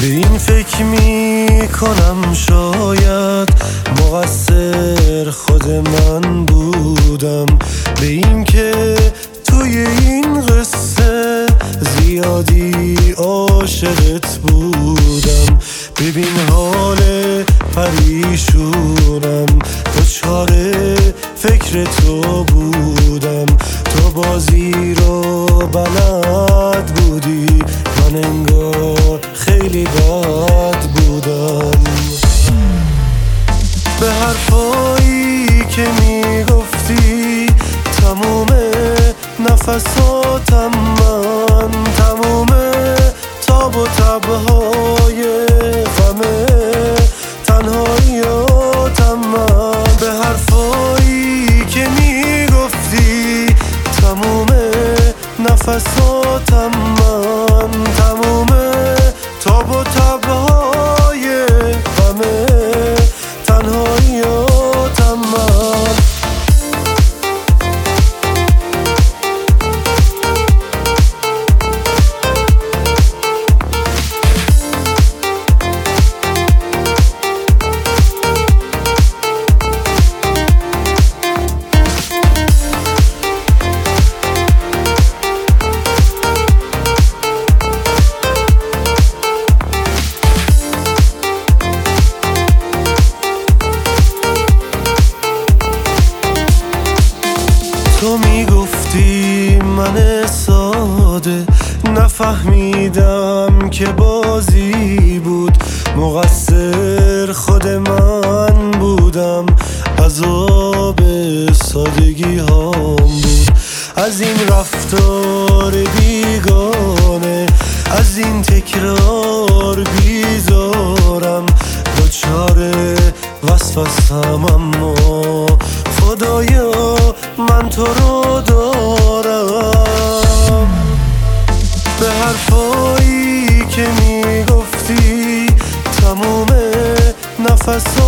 به این فکر میکنم شاید مقصر خود من بودم، به این که توی این قصه زیادی عاشقت بودم. ببین حال پریشونم، دچار فکر تو بودم. تو بازی رو بلد بودی، من انگار خیلی بد بودم. به حرفایی که میگفتی تموم نفساتم من، تموم تاب و تبهای غمه تنهاییاتم من. به حرفایی که میگفتی تموم نفساتم من، تموم تاب و تبهای غمه تنهاییاتم من. تو میگفتی من ساده نفهمیدم که بازی بود، مقصر خود من بودم، عذاب سادگی هام بود. از این رفتار بیگانه، از این تکرار بیزارم، دچار وسوسه‌ام اما خدایا من تو رو دارم. به حرفایی که میگفتی تموم نفس